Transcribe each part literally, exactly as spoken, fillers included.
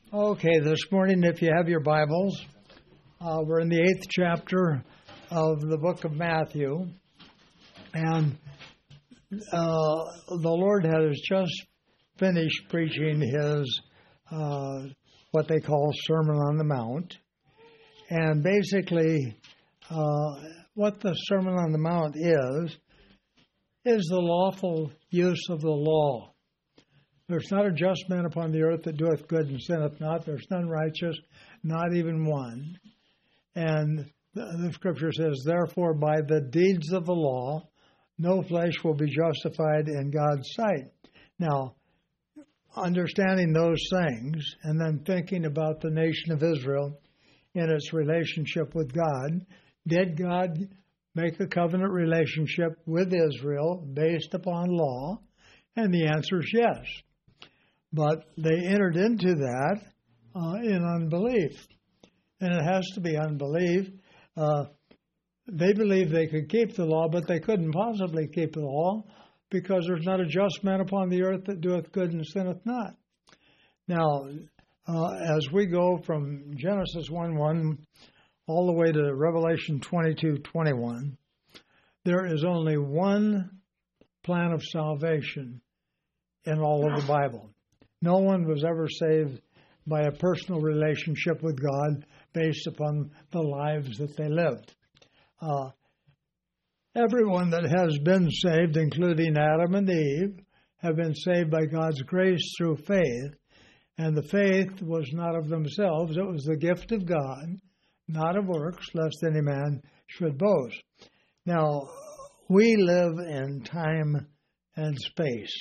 Okay, this morning, if you have your Bibles, uh, we're in the eighth chapter of the book of Matthew, and uh, the Lord has just finished preaching his, uh, what they call Sermon on the Mount, and basically, uh, what the Sermon on the Mount is, is the lawful use of the law. There's not a just man upon the earth that doeth good and sinneth not. There's none righteous, not even one. And the, the Scripture says, therefore, by the deeds of the law, no flesh will be justified in God's sight. Now, understanding those things and then thinking about the nation of Israel in its relationship with God, did God make a covenant relationship with Israel based upon law? And the answer is yes. But they entered into that uh, in unbelief. And it has to be unbelief. Uh, they believed they could keep the law, but they couldn't possibly keep the law because there's not a just man upon the earth that doeth good and sinneth not. Now, uh, as we go from Genesis one one all the way to Revelation twenty-two twenty-one, there is only one plan of salvation in all of the Bible. No one was ever saved by a personal relationship with God based upon the lives that they lived. Uh, everyone that has been saved, including Adam and Eve, have been saved by God's grace through faith. And the faith was not of themselves. It was the gift of God, not of works, lest any man should boast. Now, we live in time and space.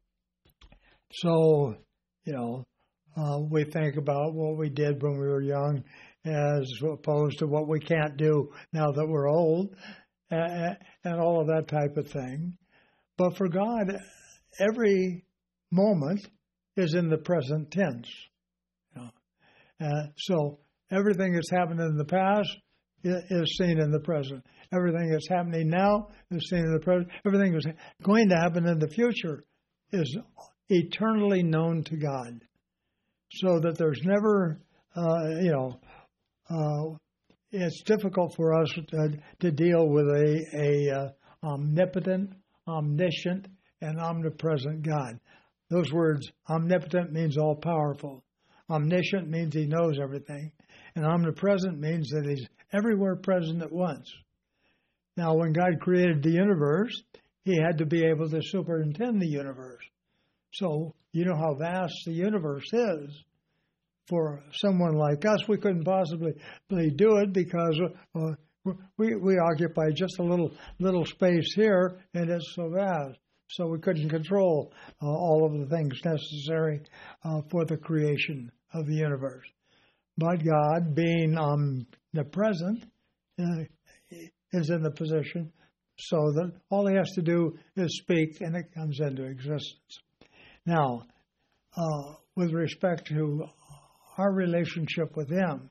So, you know, uh, we think about what we did when we were young as opposed to what we can't do now that we're old, uh, and all of that type of thing. But for God, every moment is in the present tense. You know? uh, so everything that's happened in the past is seen in the present. Everything that's happening now is seen in the present. Everything that's going to happen in the future is eternally known to God, so that there's never, uh, you know, uh, it's difficult for us to, to deal with a, a uh, omnipotent, omniscient, and omnipresent God. Those words, omnipotent means all-powerful. Omniscient means he knows everything. And omnipresent means that he's everywhere present at once. Now, when God created the universe, he had to be able to superintend the universe. So, you know how vast the universe is. For someone like us, we couldn't possibly do it because uh, we we occupy just a little little space here, and it's so vast. So we couldn't control uh, all of the things necessary uh, for the creation of the universe. But God, being omnipresent, uh, is in the position so that all he has to do is speak, and it comes into existence. Now, uh, with respect to our relationship with him,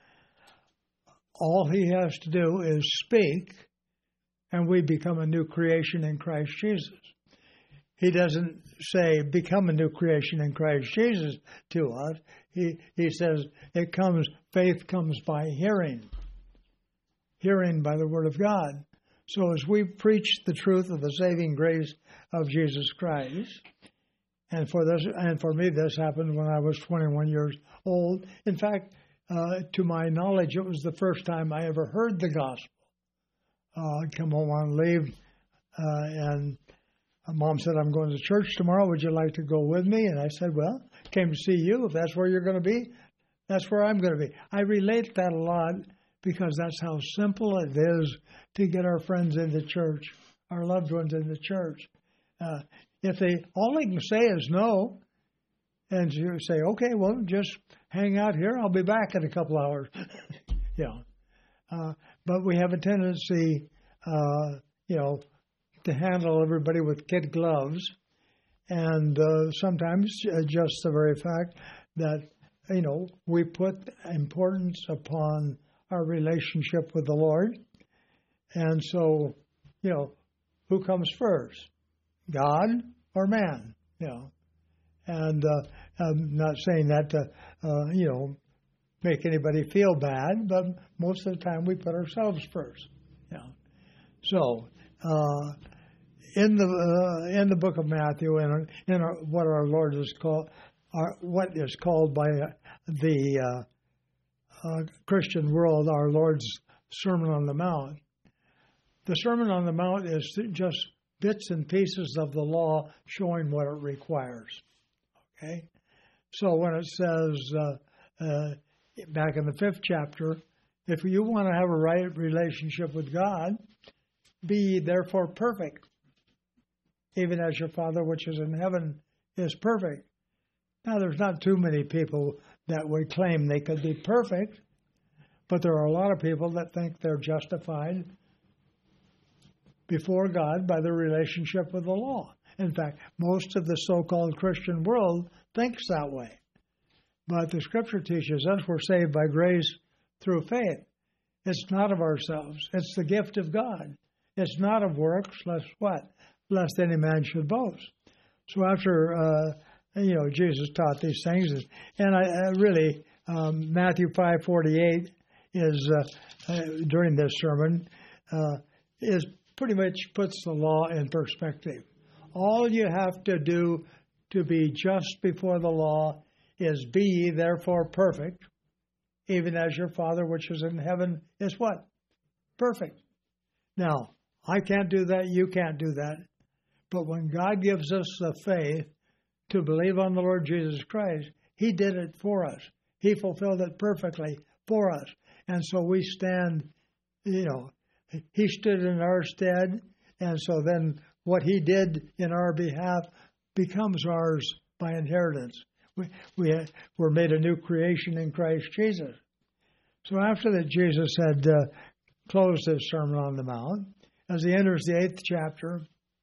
all he has to do is speak, and we become a new creation in Christ Jesus. He doesn't say, become a new creation in Christ Jesus to us. He, he says, it comes, faith comes by hearing, hearing by the Word of God. So as we preach the truth of the saving grace of Jesus Christ, And for this, and for me, this happened when I was twenty-one years old. In fact, uh, to my knowledge, it was the first time I ever heard the gospel. Uh, I'd come home on leave, uh, and Mom said, "I'm going to church tomorrow. Would you like to go with me?" And I said, "Well, came to see you. If that's where you're going to be, that's where I'm going to be." I relate that a lot because that's how simple it is to get our friends into church, our loved ones into church. Uh, If they, all they can say is no, and you say, okay, well, just hang out here. I'll be back in a couple hours. yeah. Uh, but we have a tendency, uh, you know, to handle everybody with kid gloves. And uh, sometimes just the very fact that, you know, we put importance upon our relationship with the Lord. And so, you know, who comes first? God or man, you know, and uh, I'm not saying that to, uh, you know, make anybody feel bad, but most of the time we put ourselves first. Yeah. So, uh, in the uh, in the book of Matthew, and in, in our, what our Lord is called, our, what is called by the uh, uh, Christian world, our Lord's Sermon on the Mount. The Sermon on the Mount is just bits and pieces of the law showing what it requires. Okay, so when it says uh, uh, back in the fifth chapter, if you want to have a right relationship with God, be ye therefore perfect, even as your Father which is in heaven is perfect. Now, there's not too many people that would claim they could be perfect, but there are a lot of people that think they're justified before God by their relationship with the law. In fact, most of the so-called Christian world thinks that way. But the Scripture teaches us we're saved by grace through faith. It's not of ourselves. It's the gift of God. It's not of works, lest what? Lest any man should boast. So after, uh, you know, Jesus taught these things, and I, I really, um, Matthew five forty-eight is, uh, uh, during this sermon, uh, is pretty much puts the law in perspective. All you have to do to be just before the law is be ye therefore perfect, even as your Father which is in heaven is what? Perfect. Now, I can't do that, you can't do that. But when God gives us the faith to believe on the Lord Jesus Christ, He did it for us. He fulfilled it perfectly for us. And so we stand, you know, He stood in our stead, and so then what He did in our behalf becomes ours by inheritance. We, we were made a new creation in Christ Jesus. So after that, Jesus had uh, closed His Sermon on the Mount. As He enters the eighth chapter,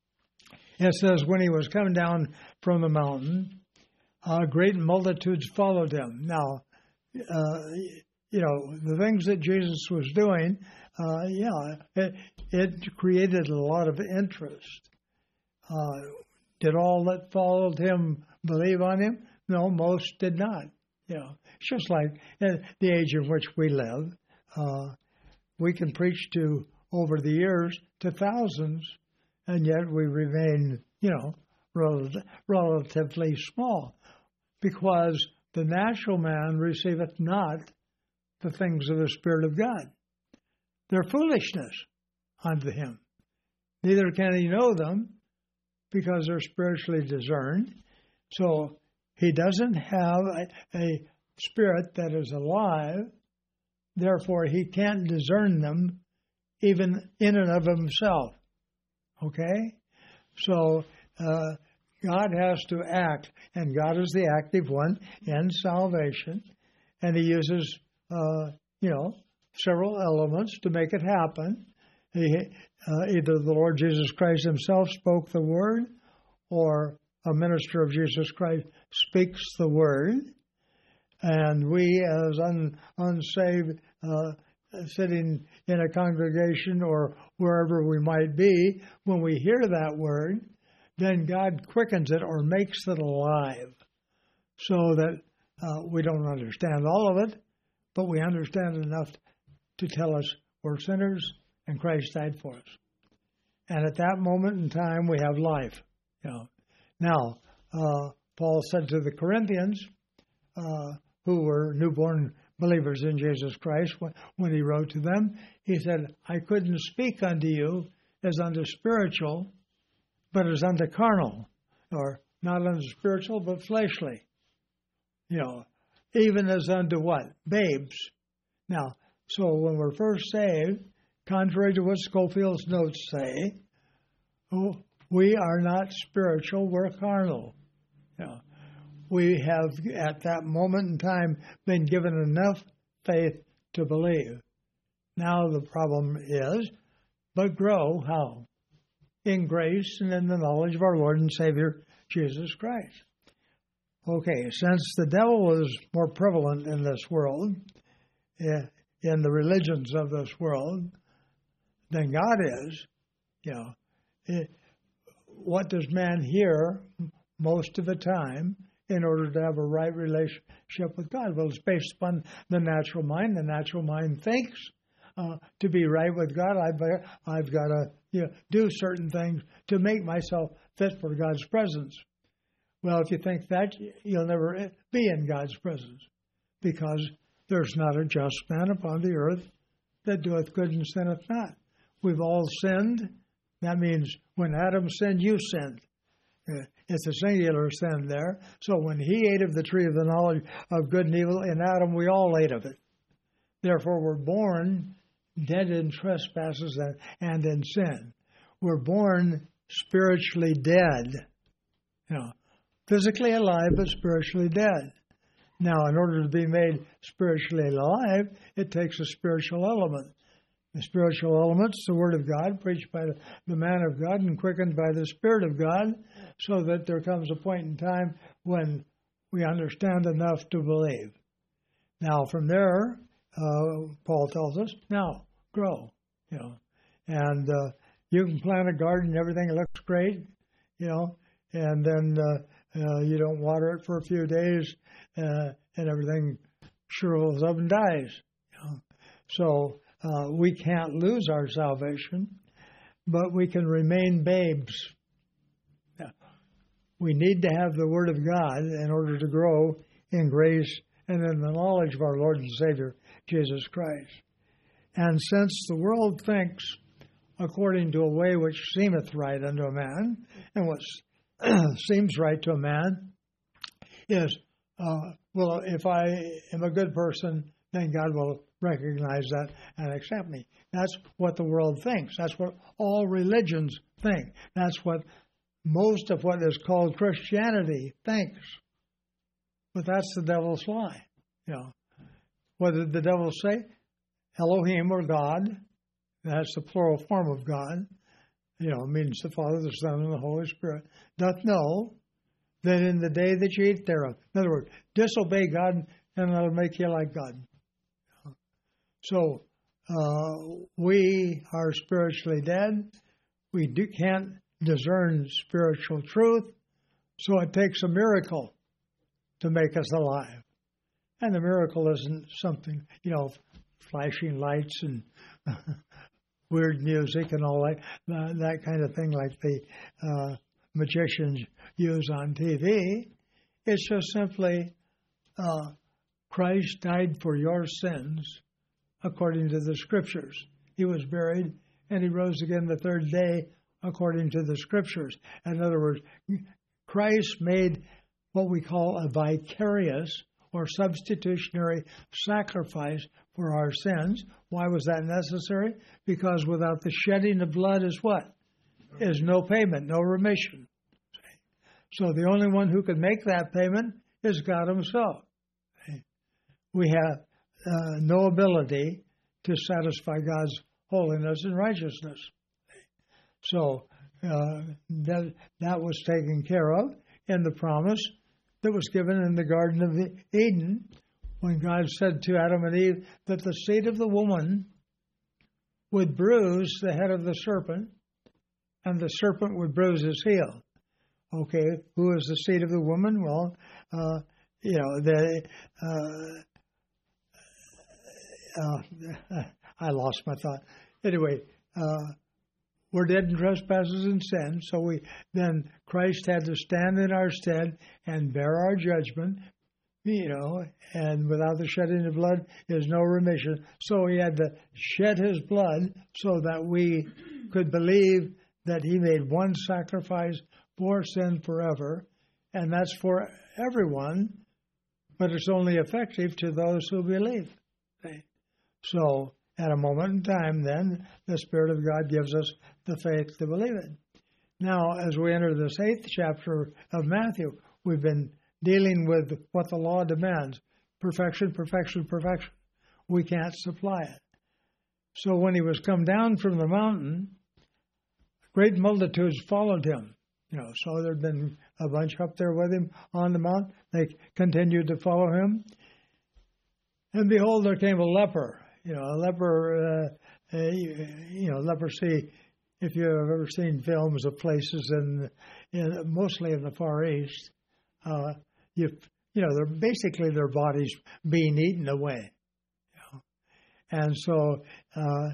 it says, when He was coming down from the mountain, uh, great multitudes followed Him. Now, uh, you know, the things that Jesus was doing, uh, yeah, it, it created a lot of interest. Uh, did all that followed Him believe on Him? No, most did not. You know, it's just like in the age in which we live. Uh, we can preach to, over the years, to thousands, and yet we remain, you know, rel- relatively small, because the natural man receiveth not the things of the Spirit of God. They're foolishness unto him. Neither can he know them, because they're spiritually discerned. So he doesn't have a, a spirit that is alive. Therefore, he can't discern them even in and of himself. Okay? So uh, God has to act, and God is the active one in salvation, and He uses, uh, you know, several elements to make it happen. He, uh, either the Lord Jesus Christ Himself spoke the word, or a minister of Jesus Christ speaks the word, and we as un, unsaved uh, sitting in a congregation or wherever we might be, when we hear that word, then God quickens it or makes it alive, so that uh, we don't understand all of it, but we understand enough to tell us we're sinners and Christ died for us. And at that moment in time, we have life. You know. Now, uh, Paul said to the Corinthians, uh, who were newborn believers in Jesus Christ, when, when he wrote to them, he said, I couldn't speak unto you as unto spiritual, but as unto carnal, or not unto spiritual, but fleshly. You know, even as unto what? Babes. Now, so when we're first saved, contrary to what Scofield's notes say, oh, we are not spiritual, we're carnal. You know, we have, at that moment in time, been given enough faith to believe. Now the problem is, but grow how? In grace and in the knowledge of our Lord and Savior, Jesus Christ. Okay, since the devil is more prevalent in this world, in the religions of this world, than God is, you know, it, what does man hear most of the time in order to have a right relationship with God? Well, it's based upon the natural mind. The natural mind thinks uh, to be right with God, I've, I've got to you know, do certain things to make myself fit for God's presence. Well, if you think that, you'll never be in God's presence, because there's not a just man upon the earth that doeth good and sinneth not. We've all sinned. That means when Adam sinned, you sinned. It's a singular sin there. So when he ate of the tree of the knowledge of good and evil, in Adam we all ate of it. Therefore we're born dead in trespasses and in sin. We're born spiritually dead. You know, physically alive but spiritually dead. Now, in order to be made spiritually alive, it takes a spiritual element. The spiritual element's the Word of God, preached by the man of God and quickened by the Spirit of God, so that there comes a point in time when we understand enough to believe. Now, from there, uh, Paul tells us, now, grow, you know. And uh, you can plant a garden, everything looks great, you know, and then uh, uh, you don't water it for a few days, uh, and everything shrivels up and dies, you know. So uh, we can't lose our salvation, but we can remain babes. We need to have the Word of God in order to grow in grace and in the knowledge of our Lord and Savior, Jesus Christ. And since the world thinks according to a way which seemeth right unto a man, and what seems right to a man is, uh, well, if I am a good person, then God will recognize that and accept me. That's what the world thinks. That's what all religions think. That's what most of what is called Christianity thinks. But that's the devil's lie. You know, what did the devil say? Elohim, or God, that's the plural form of God, you know, means the Father, the Son, and the Holy Spirit, doth know that in the day that you eat thereof. In other words, disobey God and it'll make you like God. So uh, we are spiritually dead. We do, can't discern spiritual truth, so it takes a miracle to make us alive. And the miracle isn't something, you know, flashing lights and weird music and all that, uh, that kind of thing like the uh, magicians use on T V. It's just simply uh, Christ died for your sins according to the Scriptures. He was buried and he rose again the third day according to the Scriptures. In other words, Christ made what we call a vicarious or substitutionary sacrifice for our sins. Why was that necessary? Because without the shedding of blood is what? Is no payment, no remission. So the only one who can make that payment is God himself. We have uh, no ability to satisfy God's holiness and righteousness. So uh, that, that was taken care of in the promise that was given in the Garden of Eden, when God said to Adam and Eve that the seed of the woman would bruise the head of the serpent, and the serpent would bruise his heel. Okay, who is the seed of the woman? Well, uh, you know, the uh, uh, I lost my thought. Anyway, uh, we're dead in trespasses and sin, so we then Christ had to stand in our stead and bear our judgment, you know, and without the shedding of blood is no remission. So he had to shed his blood so that we could believe that he made one sacrifice for sin forever, and that's for everyone, but it's only effective to those who believe. So at a moment in time, then, the Spirit of God gives us the faith to believe it. Now, as we enter this eighth chapter of Matthew, we've been dealing with what the law demands. Perfection, perfection, perfection. We can't supply it. So when he was come down from the mountain, great multitudes followed him. You know, so there'd been a bunch up there with him on the mount. They continued to follow him. And behold, there came a leper. You know, a leper, uh, uh, you know, leprosy, if you've ever seen films of places in, in mostly in the Far East, uh, you you know, they're basically their bodies being eaten away. You know? And so uh,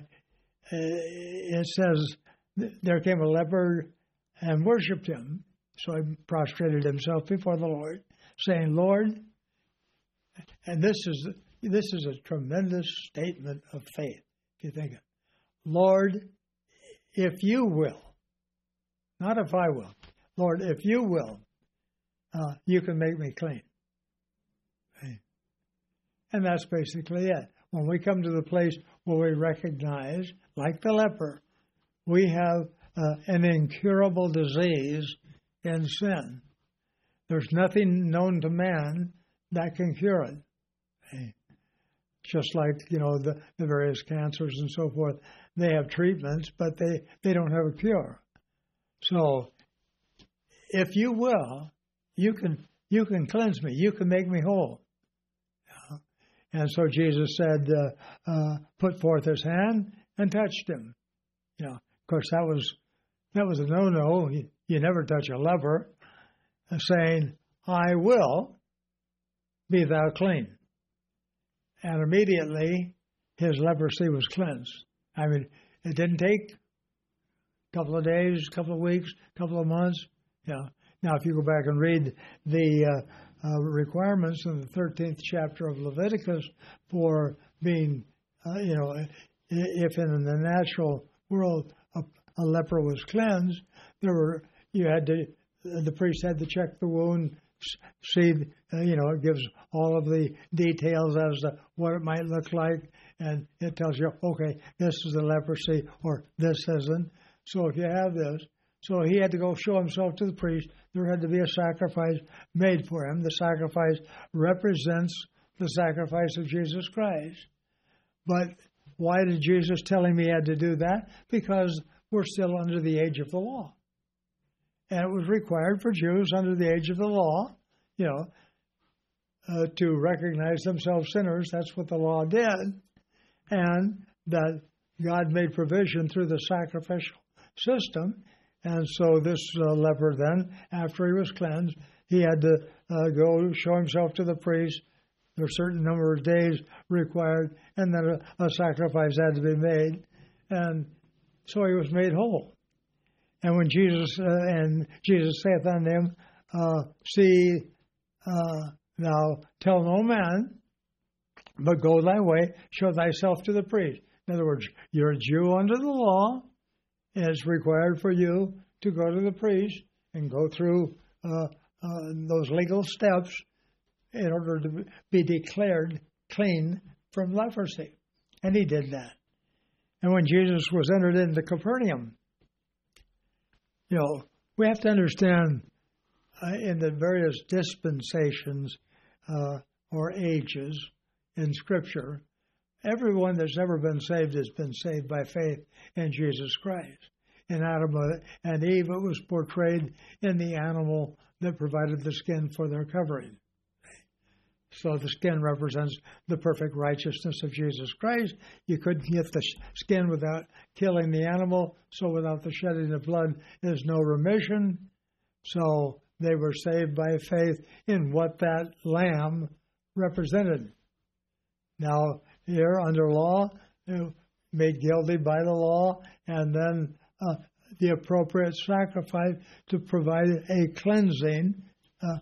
it says, there came a leper and worshipped him. So he prostrated himself before the Lord, saying, Lord, and this is this is a tremendous statement of faith, if you think of it. Lord, if you will, not if I will, Lord, if you will, uh, you can make me clean. Okay. And that's basically it. When we come to the place where we recognize, like the leper, we have uh, an incurable disease in sin. There's nothing known to man that can cure it. Okay. Just like, you know, the, the various cancers and so forth, they have treatments, but they, they don't have a cure. So, if you will, you can you can cleanse me. You can make me whole. Yeah. And so Jesus said, uh, uh, put forth his hand and touched him. You know, of course, that was that was a no-no. You, you never touch a leper. Uh, saying, I will be thou clean. And immediately his leprosy was cleansed. I mean, it didn't take a couple of days, a couple of weeks, a couple of months. Yeah. Now, if you go back and read the uh, uh, requirements in the thirteenth chapter of Leviticus for being, uh, you know, if in the natural world a, a leper was cleansed, there were you had to the priest had to check the wound, see, uh, you know, it gives all of the details as to what it might look like, and it tells you, okay, this is the leprosy or this isn't. So if you have this, so he had to go show himself to the priest. There had to be a sacrifice made for him. The sacrifice represents the sacrifice of Jesus Christ. But why did Jesus tell him he had to do that? Because we're still under the age of the law. And it was required for Jews under the age of the law, you know, uh, to recognize themselves sinners. That's what the law did. And that God made provision through the sacrificial system. And so this uh, leper then, after he was cleansed, he had to uh, go show himself to the priest. There were a certain number of days required, and then a, a sacrifice had to be made. And so he was made whole. And when Jesus, uh, and Jesus saith unto him, uh, see, uh, now tell no man, but go thy way, show thyself to the priest. In other words, you're a Jew under the law, and it's required for you to go to the priest and go through uh, uh, those legal steps in order to be declared clean from leprosy. And he did that. And when Jesus was entered into Capernaum, you know, we have to understand uh, in the various dispensations uh, or ages in Scripture, everyone that's ever been saved has been saved by faith in Jesus Christ. In Adam and Eve, it was portrayed in the animal that provided the skin for their covering. So the skin represents the perfect righteousness of Jesus Christ. You couldn't get the skin without killing the animal, so without the shedding of blood, there's no remission. So they were saved by faith in what that lamb represented. Now, here under law, made guilty by the law, and then uh, the appropriate sacrifice to provide a cleansing, uh,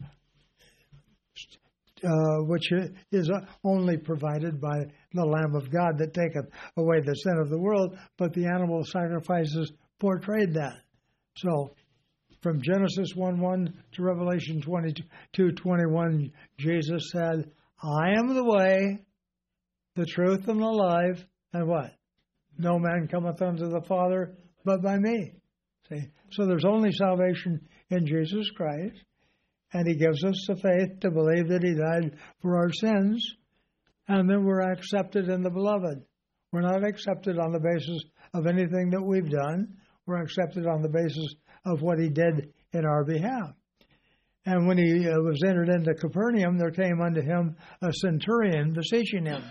uh, which is only provided by the Lamb of God that taketh away the sin of the world, but the animal sacrifices portrayed that. So, from Genesis one one to Revelation twenty-two twenty-one, Jesus said, I am the way, the truth, and the life, and what? No man cometh unto the Father but by me. See? So there's only salvation in Jesus Christ, and he gives us the faith to believe that he died for our sins, and then we're accepted in the beloved. We're not accepted on the basis of anything that we've done. We're accepted on the basis of what he did in our behalf. And when he uh, was entered into Capernaum, there came unto him a centurion beseeching him.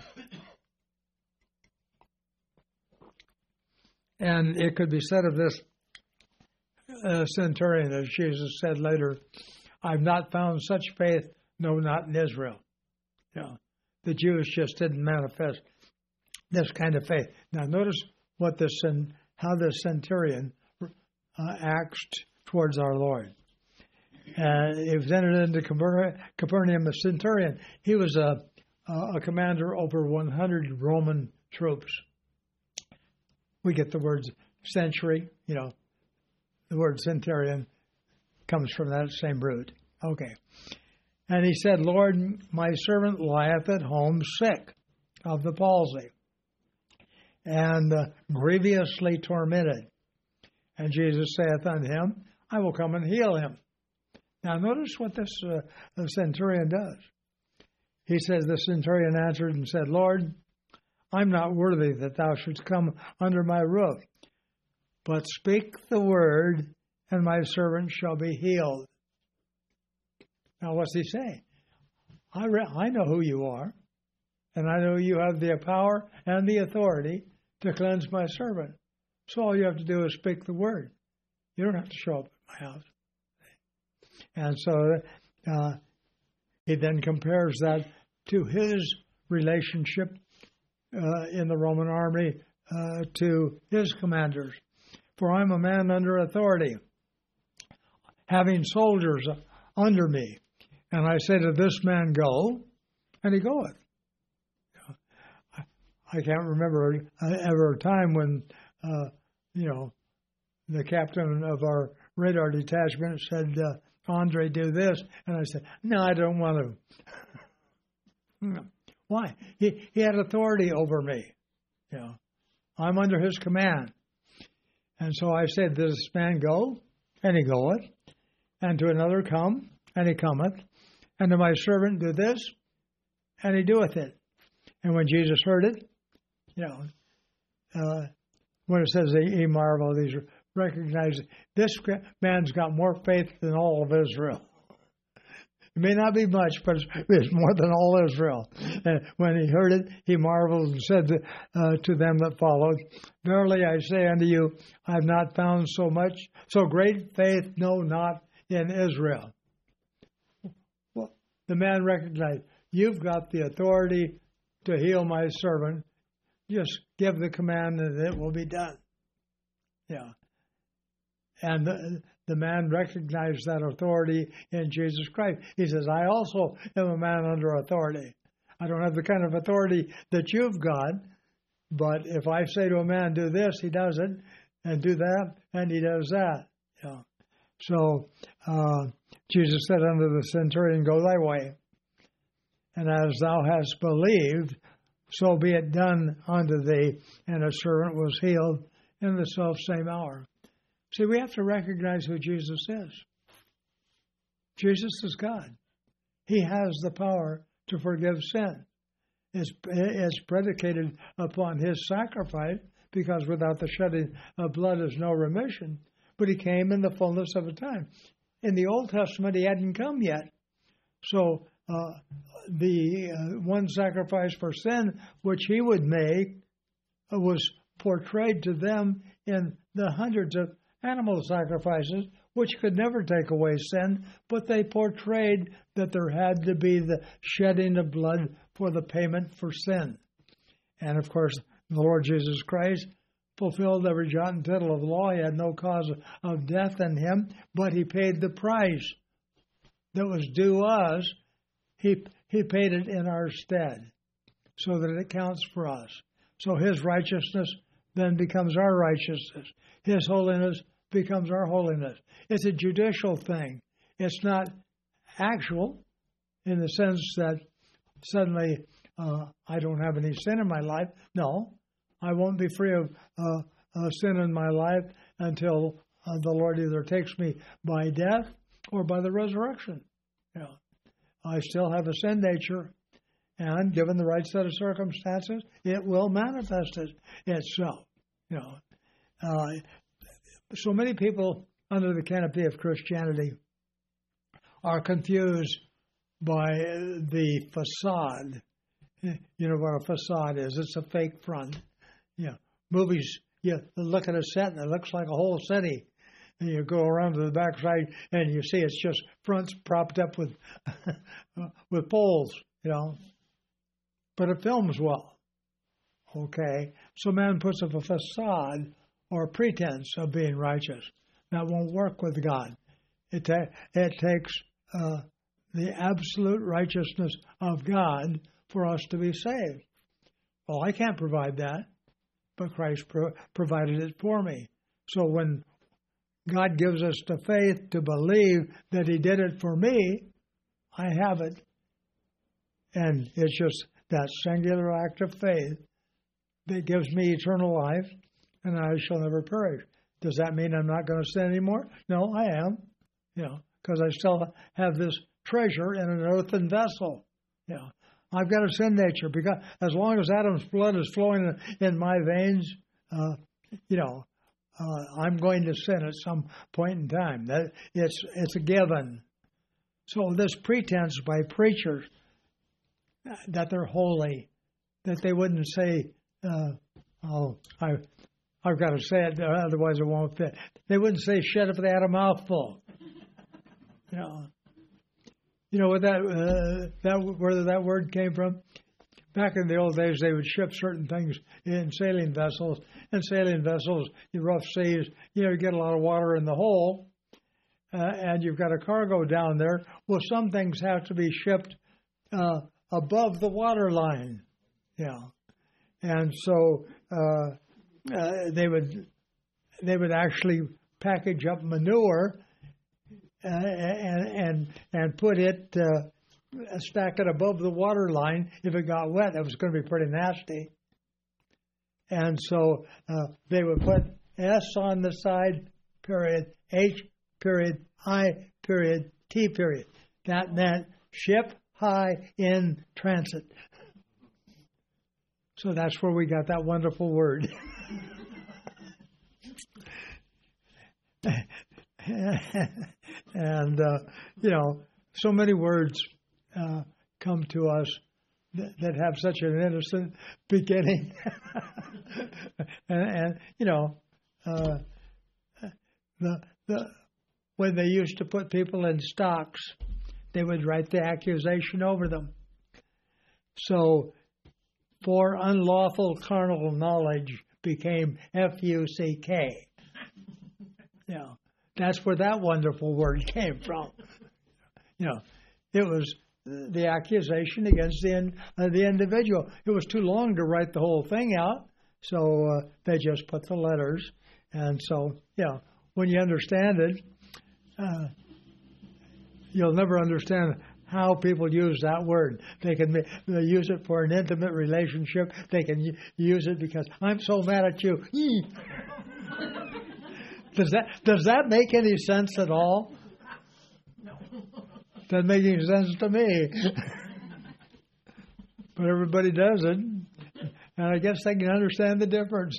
And it could be said of this uh, centurion, as Jesus said later, I've not found such faith No, not in Israel. You know, the Jews just didn't manifest this kind of faith. Now, notice what this and how the centurion uh, acts towards our Lord. Uh, he was entered into Capernaum, a centurion. He was a, a commander over one hundred Roman troops. We get the word century, you know, the word centurion comes from that same root. Okay. And he said, Lord, my servant lieth at home sick of the palsy and uh, grievously tormented. And Jesus saith unto him, I will come and heal him. Now notice what this uh, the centurion does. He says, the centurion answered and said, Lord, I'm not worthy that thou shouldst come under my roof, but speak the word, and my servant shall be healed. Now what's he saying? I, re- I know who you are, and I know you have the power and the authority to cleanse my servant. So all you have to do is speak the word. You don't have to show up at my house. And so uh, he then compares that to his relationship uh, in the Roman army uh, to his commanders. For I'm a man under authority, having soldiers under me. And I say to this man, go, and he goeth. I can't remember ever a time when, uh, you know, the captain of our radar detachment said, uh, Andre, do this. And I said, no, I don't want to. Why? He, he had authority over me. You know, I'm under his command. And so I said, does this man go? And he goeth. And to another come, and he cometh. And to my servant do this, and he doeth it. And when Jesus heard it, you know, uh, when it says he, he marveled, he's recognized this man's got more faith than all of Israel. It may not be much, but it's, it's more than all Israel. And when he heard it, he marveled and said to, uh, to them that followed, verily I say unto you, I have not found so much, so great faith, no, not in Israel. Well, the man recognized, you've got the authority to heal my servant. Just give the command and it will be done. Yeah. And the, the man recognized that authority in Jesus Christ. He says, I also am a man under authority. I don't have the kind of authority that you've got, but if I say to a man, do this, he does it, and do that, and he does that. Yeah. So uh, Jesus said unto the centurion, go thy way, and as thou hast believed, so be it done unto thee. And a servant was healed in the selfsame hour. See, we have to recognize who Jesus is. Jesus is God. He has the power to forgive sin. It's, it's predicated upon his sacrifice, because without the shedding of blood is no remission. But he came in the fullness of the time. In the Old Testament, he hadn't come yet. So uh, the uh, one sacrifice for sin, which he would make, uh, was portrayed to them in the hundreds of animal sacrifices, which could never take away sin, but they portrayed that there had to be the shedding of blood for the payment for sin. And of course, the Lord Jesus Christ fulfilled every jot and tittle of the law. He had no cause of death in him, but he paid the price that was due us. He, he paid it in our stead so that it counts for us. So his righteousness then becomes our righteousness. His holiness becomes our holiness. It's a judicial thing. It's not actual in the sense that suddenly uh, I don't have any sin in my life. No, I won't be free of uh, uh, sin in my life until uh, the Lord either takes me by death or by the resurrection. You know, I still have a sin nature, and given the right set of circumstances, it will manifest it, itself. You know, uh, so many people under the canopy of Christianity are confused by the facade. You know what a facade is? It's a fake front. You know, movies, you look at a set and it looks like a whole city. and you go around to the backside and you see it's just fronts propped up with with poles, you know. But it films well. Okay, so man puts up a facade or a pretense of being righteous. That won't work with God. It ta- it takes uh, the absolute righteousness of God for us to be saved. Well, I can't provide that, but Christ pro- provided it for me. So when God gives us the faith to believe that He did it for me, I have it. And it's just that singular act of faith that gives me eternal life, and I shall never perish. Does that mean I'm not going to sin anymore? No, I am, you know, because I still have this treasure in an earthen vessel. You know, I've got a sin nature because as long as Adam's blood is flowing in my veins, uh, you know, uh, I'm going to sin at some point in time. That it's it's a given. So this pretense by preachers that they're holy, that they wouldn't say, uh, "Oh, I." I've got to say it, otherwise it won't fit. They wouldn't say "shut if they had a mouthful." You know, you know what that uh, that where that word came from? Back in the old days, they would ship certain things in sailing vessels. In sailing vessels, in rough seas, you know, you get a lot of water in the hole, uh, and you've got a cargo down there. Well, some things have to be shipped uh, above the water line. Yeah, and so. Uh, Uh, they would they would actually package up manure uh, and and and put it uh, stack it above the water line. If it got wet, it was going to be pretty nasty. And so uh, they would put S on the side, period, H, period, I, period, T, period. That meant ship high in transit. So that's where we got that wonderful word. And, uh, you know, so many words uh, come to us that, that have such an innocent beginning. and, and, you know, uh, the the when they used to put people in stocks, they would write the accusation over them. So, for unlawful carnal knowledge became F U C K. You know, that's where that wonderful word came from. You know, it was the accusation against the in, uh, the individual. It was too long to write the whole thing out, so uh, they just put the letters. And so, you know, when you understand it, uh, you'll never understand how people use that word. They can they use it for an intimate relationship. They can use it because I'm so mad at you. Does that does that make any sense at all? No. Doesn't make any sense to me. But everybody does it, and I guess they can understand the difference.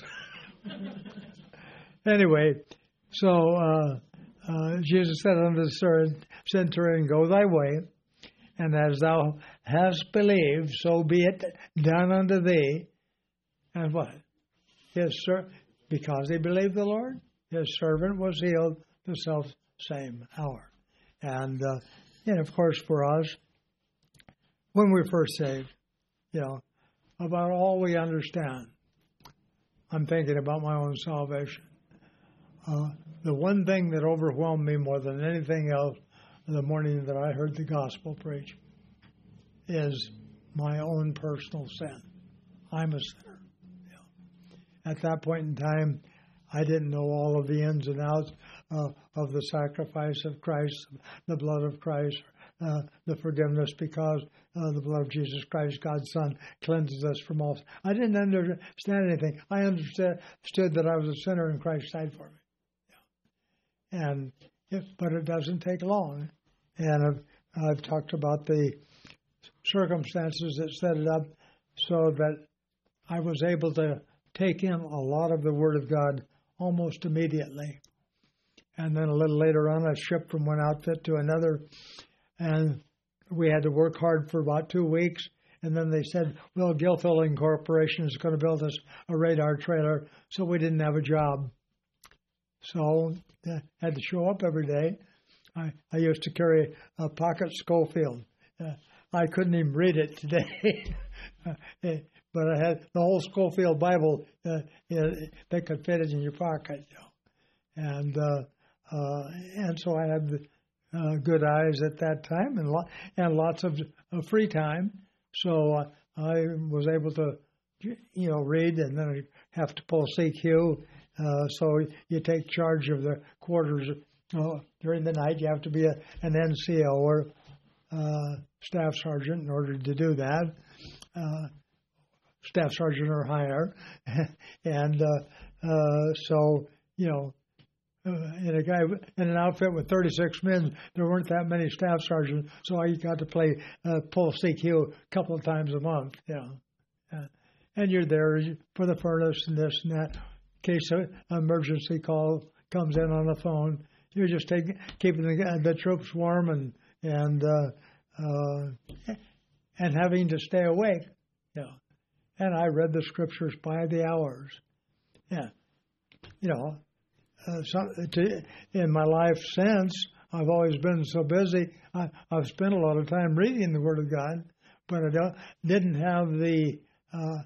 Anyway, so uh, uh, Jesus said unto the centurion, "Go thy way, and as thou hast believed, so be it done unto thee." And what? His ser- because he believed the Lord, his servant was healed the self same hour. And, uh, and of course, for us, when we're first saved, you know, about all we understand, I'm thinking about my own salvation. Uh, the one thing that overwhelmed me more than anything else the morning that I heard the gospel preached is my own personal sin. I'm a sinner. You know. At that point in time, I didn't know all of the ins and outs uh, of the sacrifice of Christ, the blood of Christ, uh, the forgiveness because uh, the blood of Jesus Christ, God's Son, cleanses us from all sin. I didn't understand anything. I understood that I was a sinner and Christ died for me. Yeah. And if, but it doesn't take long. And I've, I've talked about the circumstances that set it up so that I was able to take in a lot of the Word of God almost immediately. And then a little later on, I shipped from one outfit to another, and we had to work hard for about two weeks. And then they said, well, Gilfilling Corporation is going to build us a radar trailer, so we didn't have a job. So I had to show up every day. I, I used to carry a pocket Schofield. Uh, I couldn't even read it today. But I had the whole Schofield Bible. Uh, it, they could fit it in your pocket, you know. And uh, uh, and so I had uh, good eyes at that time, and lo- and lots of uh, free time. So uh, I was able to, you know, read, and then I have to pull C Q. Uh, so you take charge of the quarters uh, during the night. You have to be a, an N C O or uh, staff sergeant in order to do that. Uh, staff sergeant or higher, and uh, uh, so you know, uh, in a guy in an outfit with thirty-six men, there weren't that many staff sergeants, so I got to play uh, pull C Q a couple of times a month, you know, uh, and you're there for the furnace and this and that. In case an emergency call comes in on the phone, you're just taking keeping the, the troops warm and and uh, uh, and having to stay awake, you know. And I read the scriptures by the hours. Yeah, you know, uh, so to, in my life since, I've always been so busy. I, I've spent a lot of time reading the Word of God, but I don't, didn't have the uh,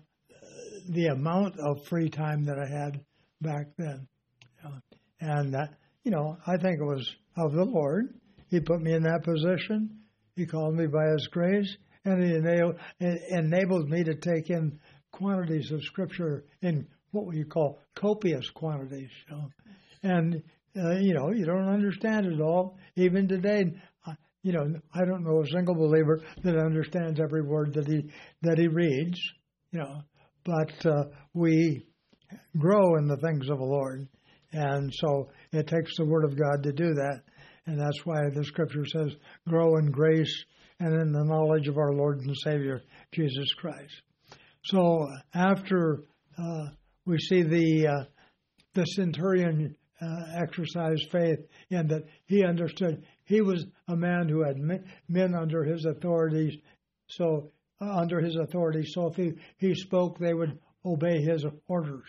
the amount of free time that I had back then. You know? And that, you know, I think it was of the Lord. He put me in that position. He called me by His grace. And it enabled, it enabled me to take in quantities of Scripture in what we call copious quantities. You know? And, uh, you know, you don't understand it all. Even today, you know, I don't know a single believer that understands every word that he that he reads, you know. But uh, we grow in the things of the Lord. And so it takes the Word of God to do that. And that's why the Scripture says, grow in grace and in the knowledge of our Lord and Savior, Jesus Christ. So after uh, we see the uh, the centurion uh, exercise faith in that he understood he was a man who had men under his authorities, so uh, under his authority. So if he, he spoke, they would obey his orders.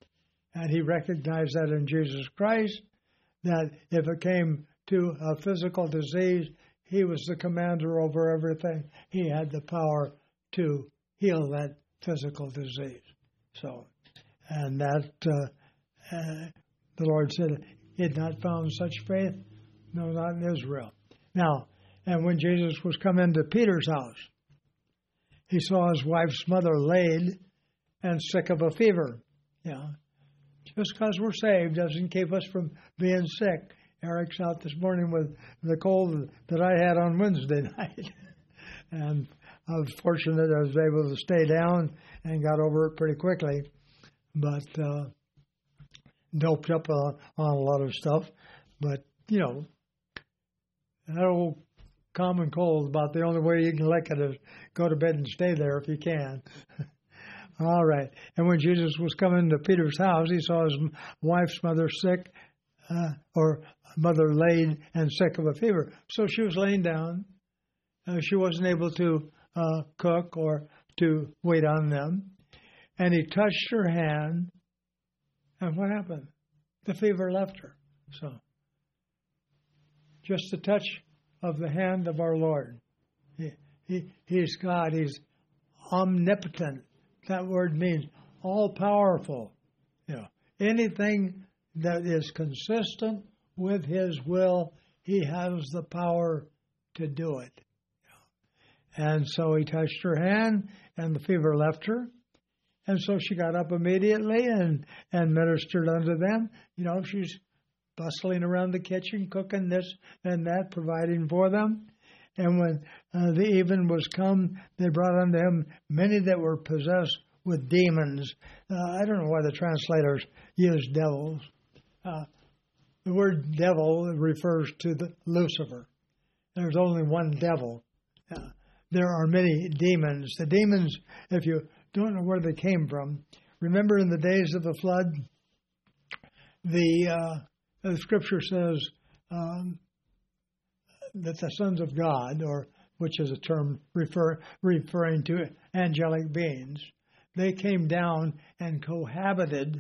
And he recognized that in Jesus Christ, that if it came to a physical disease, He was the commander over everything. He had the power to heal that physical disease. So, and that uh, uh, the Lord said, He had not found such faith, no, not in Israel. Now, and when Jesus was coming to Peter's house, He saw his wife's mother laid and sick of a fever. You know, just because we're saved doesn't keep us from being sick. Eric's out this morning with the cold that I had on Wednesday night. And I was fortunate I was able to stay down and got over it pretty quickly. But uh, doped up on, on a lot of stuff. But, you know, that old common cold is about the only way you can lick it is go to bed and stay there if you can. All right. And when Jesus was coming to Peter's house, he saw his wife's mother sick, uh, or mother laid and sick of a fever. So she was laying down. Uh, she wasn't able to uh, cook or to wait on them. And he touched her hand. And what happened? The fever left her. So just the touch of the hand of our Lord. He, he, he's God. He's omnipotent. That word means all-powerful. You know, anything that is consistent with His will, He has the power to do it. And so He touched her hand, and the fever left her. And so she got up immediately and, and ministered unto them. You know, she's bustling around the kitchen, cooking this and that, providing for them. And when uh, the even was come, they brought unto Him many that were possessed with demons. Uh, I don't know why the translators use devils. Uh, the word devil refers to the Lucifer. There's only one devil. Uh, there are many demons. The demons, if you don't know where they came from, remember in the days of the flood, the, uh, the Scripture says um, that the sons of God, or which is a term refer, referring to angelic beings, they came down and cohabited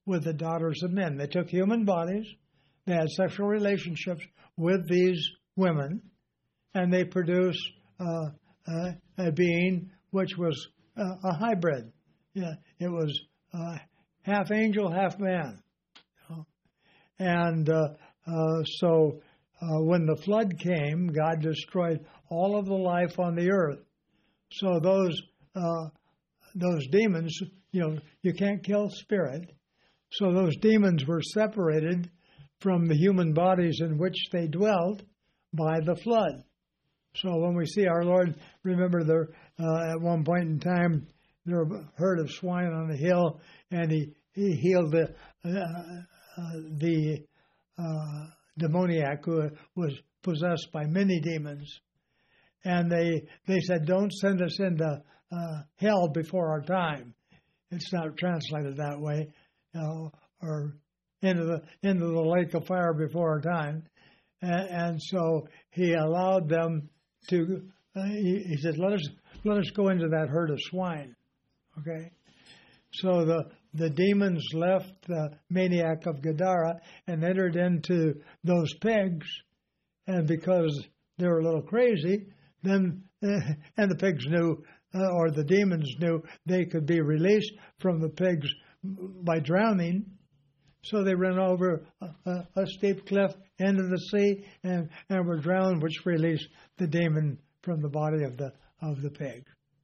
with the daughters of men. They took human bodies, they had sexual relationships with these women, and they produced uh, uh, a being which was uh, a hybrid. Yeah, it was uh, half angel, half man. You know? And uh, uh, so uh, when the flood came, God destroyed all of the life on the earth. So those uh, those demons, you know, you can't kill spirit. So those demons were separated from the human bodies in which they dwelt by the flood. So when we see our Lord, remember there uh, at one point in time there were a herd of swine on a hill, and he, he healed the uh, uh, the uh, demoniac who was possessed by many demons. And they they said, "Don't send us into uh, hell before our time." It's not translated that way, you know, or into the into the lake of fire before our time. And, and so he allowed them to. Uh, he, he said, "Let us let us go into that herd of swine." Okay, so the the demons left the maniac of Gadara and entered into those pigs, and because they were a little crazy, then uh, and the pigs knew, uh, or the demons knew, they could be released from the pigs by drowning. So they ran over a, a, a steep cliff into the sea and, and were drowned, which released the demon from the body of the of the pig.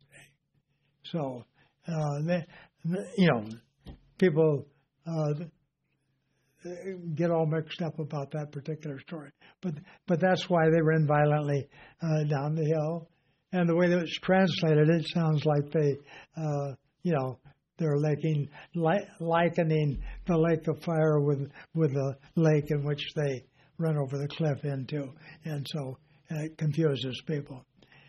So, uh, they, you know, people uh, get all mixed up about that particular story, but but that's why they ran violently uh, down the hill. And the way that it's translated, it sounds like they, uh, you know, they're liking, li- likening the lake of fire with with the lake in which they run over the cliff into, and so it confuses people.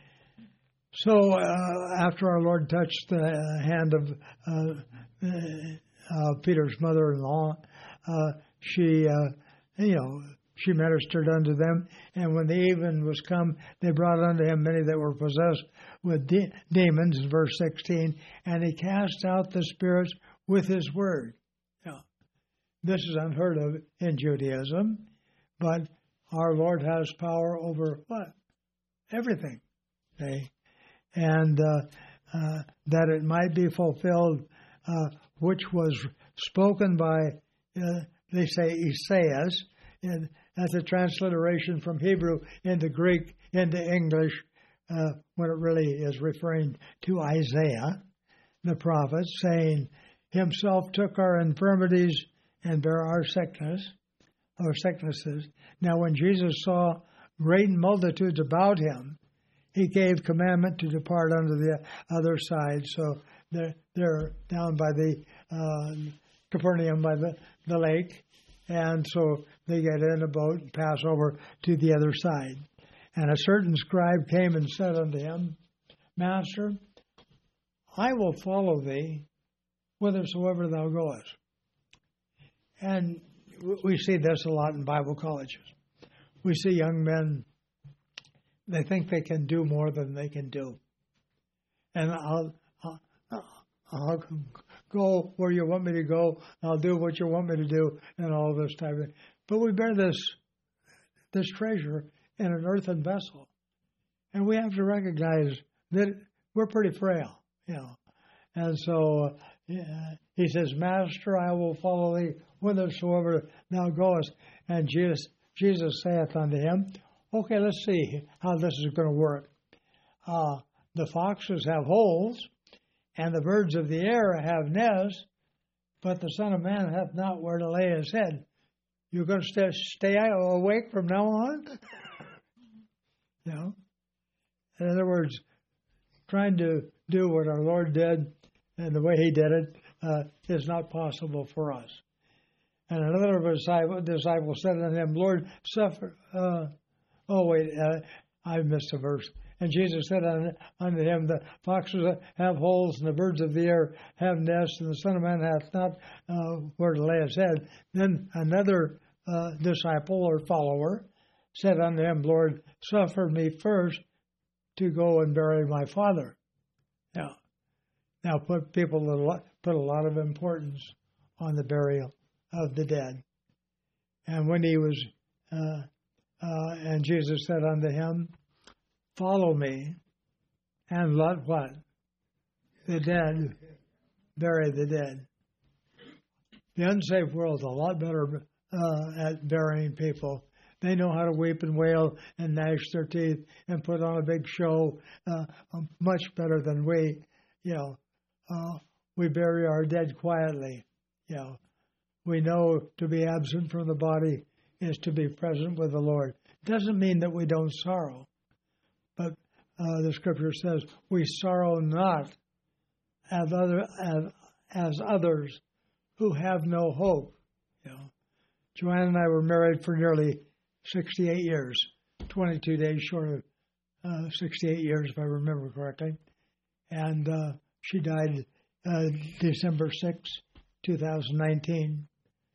So uh, after our Lord touched the hand of uh, uh, Peter's mother-in-law, uh, she, uh, you know, she ministered unto them, and when the even was come, they brought unto him many that were possessed with de- demons, in verse sixteen, and he cast out the spirits with his word. Now, this is unheard of in Judaism, but our Lord has power over what? Everything. Okay? And uh, uh, that it might be fulfilled, uh, which was spoken by, uh, they say, Isaiah, and that's a transliteration from Hebrew into Greek into English, uh, when it really is referring to Isaiah, the prophet, saying, "Himself took our infirmities and bare our sickness, our sicknesses." Now, when Jesus saw great multitudes about him, he gave commandment to depart unto the other side. So they're, they're down by the uh, Capernaum, by the, the lake, and so they get in a boat and pass over to the other side. And a certain scribe came and said unto him, "Master, I will follow thee whithersoever thou goest." And we see this a lot in Bible colleges. We see young men, they think they can do more than they can do. And I'll, I'll, I'll go where you want me to go, I'll do what you want me to do, and all this type of thing. But we bear this this treasure in an earthen vessel. And we have to recognize that we're pretty frail, you know. And so uh, he says, "Master, I will follow thee whithersoever thou goest." And Jesus, Jesus saith unto him, "Okay, let's see how this is going to work. Uh, the foxes have holes, and the birds of the air have nests, but the Son of Man hath not where to lay his head." You're going to stay, stay awake from now on? You know? In other words, trying to do what our Lord did and the way he did it uh, is not possible for us. And another disciple, disciple said unto him, "Lord, suffer." Uh, oh, wait, uh, I missed a verse. And Jesus said unto him, "The foxes have holes, and the birds of the air have nests, and the Son of Man hath not uh, where to lay his head." Then another uh, disciple or follower said unto him, "Lord, suffer me first to go and bury my father." Now, now put people put a lot of importance on the burial of the dead. And when he was, uh, uh, and Jesus said unto him, follow me, and let what? The dead bury the dead. The unsaved world's a lot better uh, at burying people. They know how to weep and wail and gnash their teeth and put on a big show, uh, much better than we. You know, uh, we bury our dead quietly. You know, we know to be absent from the body is to be present with the Lord. Doesn't mean that we don't sorrow, but uh, the Scripture says we sorrow not as other as, as others who have no hope. You know, Joanne and I were married for nearly sixty-eight years, twenty-two days short of uh, sixty-eight years, if I remember correctly. And uh, she died uh, December sixth, two thousand nineteen.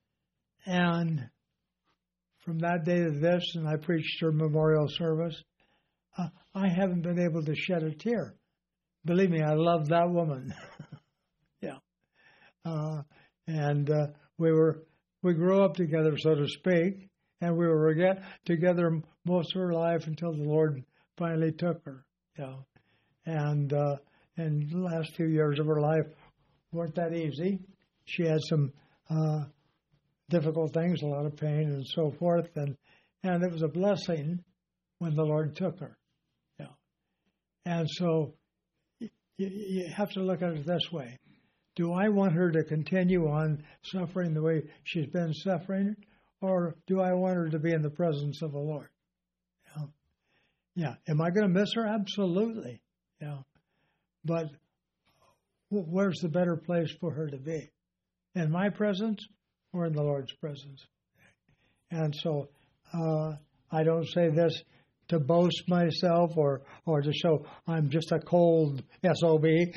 And from that day to this, and I preached her memorial service, uh, I haven't been able to shed a tear. Believe me, I love that woman. yeah. Uh, and uh, we were we grew up together, so to speak. And we were together most of her life until the Lord finally took her. You know. And uh, and the last few years of her life weren't that easy. She had some uh, difficult things, a lot of pain and so forth. And, and it was a blessing when the Lord took her. You know. And so you, you have to look at it this way. Do I want her to continue on suffering the way she's been suffering? Or do I want her to be in the presence of the Lord? You know? Yeah. Am I going to miss her? Absolutely. You know? But where's the better place for her to be? In my presence or in the Lord's presence? And so uh, I don't say this to boast myself or, or to show I'm just a cold S O B.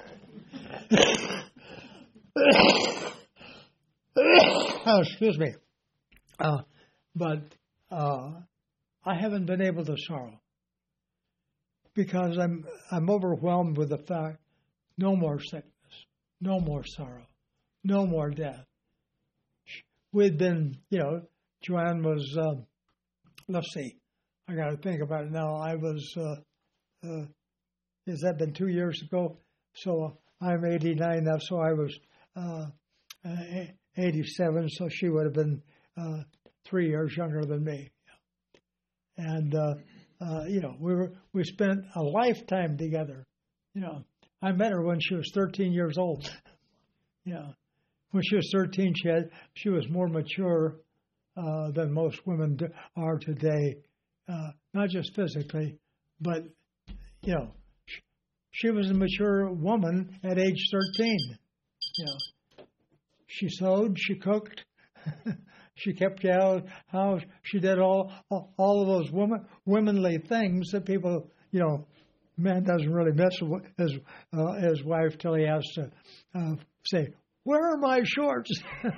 Oh, excuse me. Uh, but uh, I haven't been able to sorrow because I'm I'm overwhelmed with the fact no more sickness, no more sorrow, no more death. We'd been, you know, Joanne was, uh, let's see, I got to think about it now. I was, uh, uh, has that been two years ago? So I'm eighty-nine now, so I was uh, eighty-seven, so she would have been Uh, three years younger than me, and uh, uh, you know we were we spent a lifetime together. You know, I met her when she was thirteen years old. yeah, when she was thirteen, she had she was more mature uh, than most women are today. Uh, not just physically, but you know, she, she was a mature woman at age thirteen. You know, she sewed, she cooked. She kept you out house. She did all all of those woman, womanly things that people, you know, man doesn't really mess with his uh, his wife till he has to uh, say, "Where are my shorts?"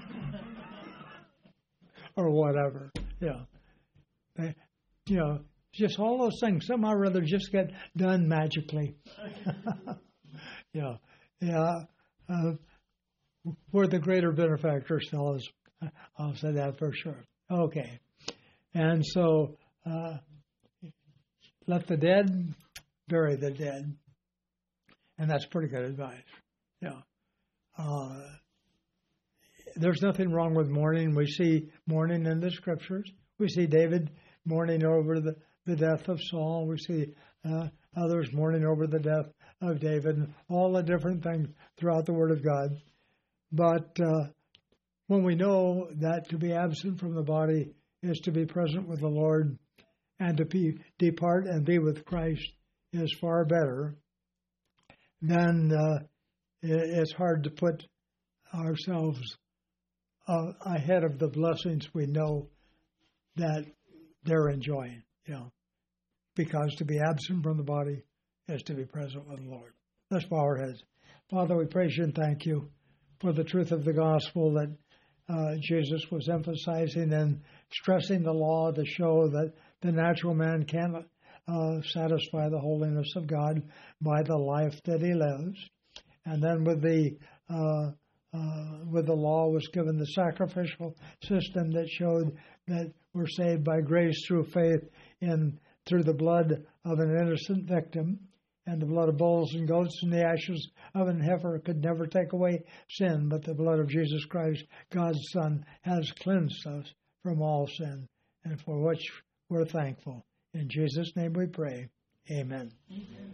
or whatever. Yeah, they, you know, just all those things. Somehow or other, just get done magically. yeah, yeah. Uh, we're the greater benefactors, fellas. I'll say that for sure. Okay. And so, uh, let the dead bury the dead. And that's pretty good advice. Yeah. Uh, there's nothing wrong with mourning. We see mourning in the Scriptures. We see David mourning over the, the death of Saul. We see uh, others mourning over the death of David, and all the different things throughout the Word of God. But uh, when we know that to be absent from the body is to be present with the Lord, and to be, depart and be with Christ is far better, then uh, it, it's hard to put ourselves uh, ahead of the blessings we know that they're enjoying, you know, because to be absent from the body is to be present with the Lord. Let's bow our heads. Father, we praise you and thank you for the truth of the gospel that uh, Jesus was emphasizing and stressing the law to show that the natural man cannot uh, satisfy the holiness of God by the life that he lives. And then with the uh, uh, with the law was given the sacrificial system that showed that we're saved by grace through faith in through the blood of an innocent victim. And the blood of bulls and goats and the ashes of an heifer could never take away sin, but the blood of Jesus Christ, God's Son, has cleansed us from all sin, and for which we're thankful. In Jesus' name we pray. Amen. Amen.